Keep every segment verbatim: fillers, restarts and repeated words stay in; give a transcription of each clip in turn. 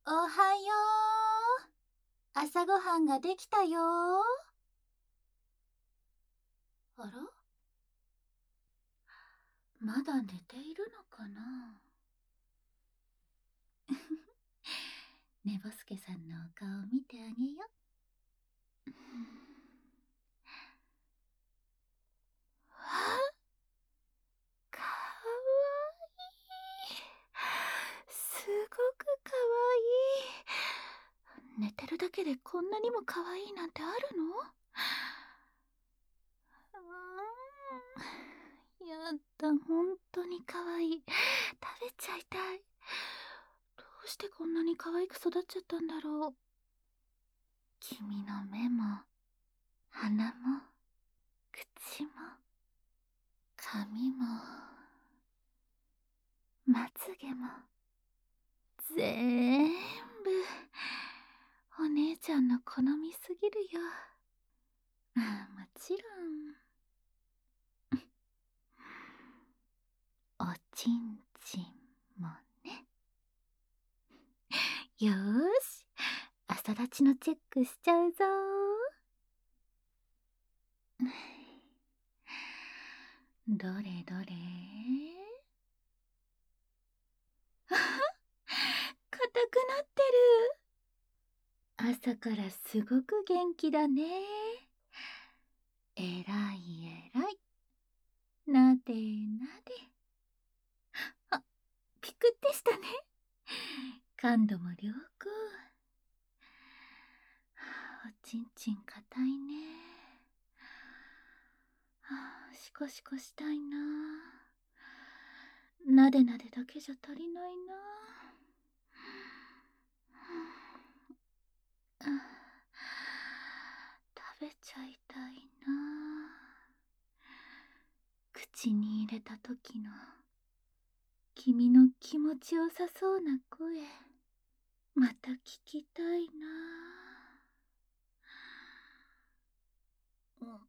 おはよう。朝ごはんができたよ。あら、まだ寝ているのかな。ねぼすけさんのお顔を見てあげよう。あ、かわいい。すごくかわいい。寝てるだけでこんなにもかわいいなんてあるの？うーん、やだ、ほんとにかわいい。食べちゃいたい。どうしてこんなに可愛く育っちゃったんだろう。君の目も鼻も口も髪もまつげもぜーんぶお姉ちゃんの好みすぎるよ。あ、もちろんおちんちんもね。よーし、朝立ちのチェックしちゃうぞー。どれどれ。あは、硬くなってる。朝からすごく元気だね。えらいえらい。なでなで。あ、ピクってしたね。感度も良好。おちんちん硬いね。はあ、シコシコしたいな。なでなでだけじゃ足りないな。あ、食べちゃいたいな。口に入れた時の君の気持ちよさそうな声、また聞きたいな。う、うーん、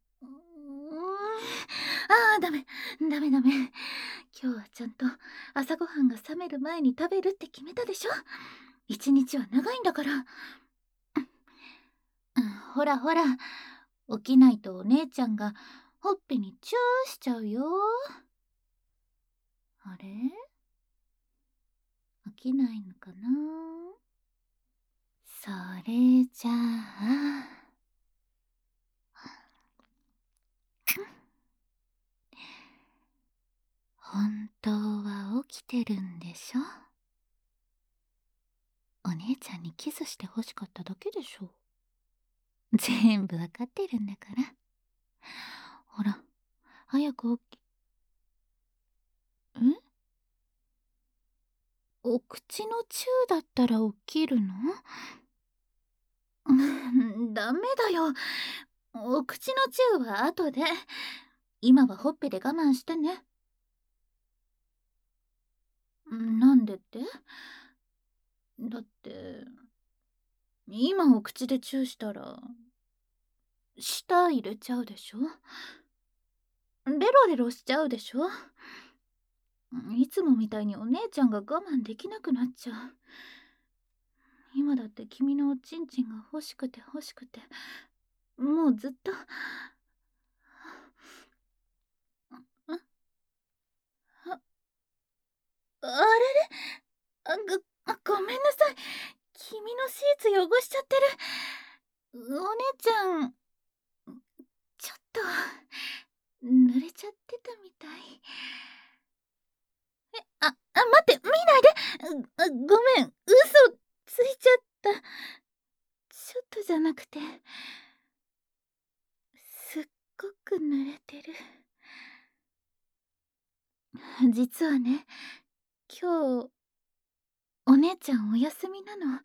ああ、ダメ、ダメダメ。今日はちゃんと朝ごはんが冷める前に食べるって決めたでしょ。一日は長いんだから。うん、ほらほら、起きないとお姉ちゃんがほっぺにチューしちゃうよ。あれ、起きないのかな。それじゃあ、本当は起きてるんでしょ。お姉ちゃんにキスして欲しかっただけでしょ。全部わかってるんだから。ほら、早く起き、んお口のチューだったら起きるの？うん、ダメだよ。お口のチューは後で。今はほっぺで我慢してね。なんでって？だって、今お口でチューしたら、舌入れちゃうでしょ。レロレロしちゃうでしょ。いつもみたいにお姉ちゃんが我慢できなくなっちゃう。今だって君のおちんちんが欲しくて欲しくて、もうずっと。あ、あ、あれれ、あ、ご、ごめんなさい。君のシーツ汚しちゃってる。お姉ちゃん、ちょっと濡れちゃってたみたい。え、あ、あ、待って、見ないで。あ、ごめん、嘘ついちゃった。ちょっとじゃなくて、すっごく濡れてる。実はね、今日お姉ちゃんお休みなの。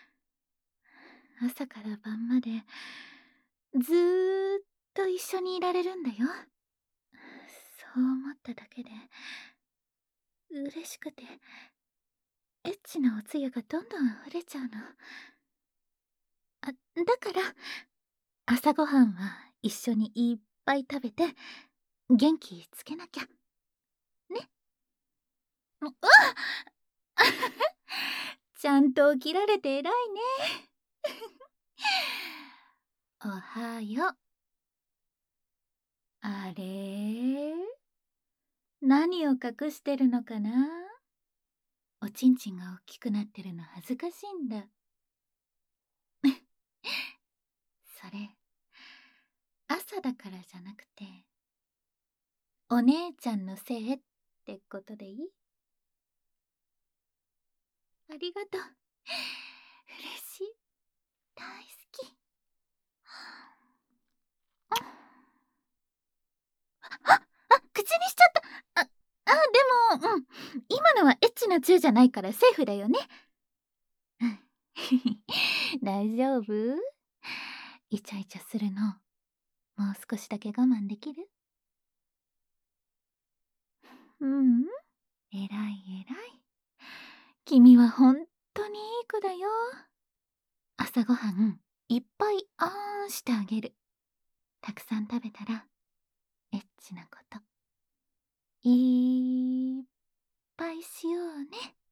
朝から晩までずーっと一緒にいられるんだよ。そう思っただけで嬉しくて、エッチなおつゆがどんどん溢れちゃうの。あ、だから朝ごはんは一緒にいっぱい食べて元気つけなきゃね。うわっちゃんと起きられて偉いね。おはよう。あれ、何を隠してるのかな。おちんちんが大きくなってるの恥ずかしいんだ。それ朝だからじゃなくて、お姉ちゃんのせいってことでいい？ありがとう。嬉しい。大好き。ああ、口にしちゃった。あ、あ、でも、うん。今のはエッチなチューじゃないからセーフだよね。大丈夫？イチャイチャするの、もう少しだけ我慢できる？うん、えらいえらい。君は本当にいい子だよ。朝ごはんいっぱいあーんしてあげる。たくさん食べたらエッチなこといっぱいしようね。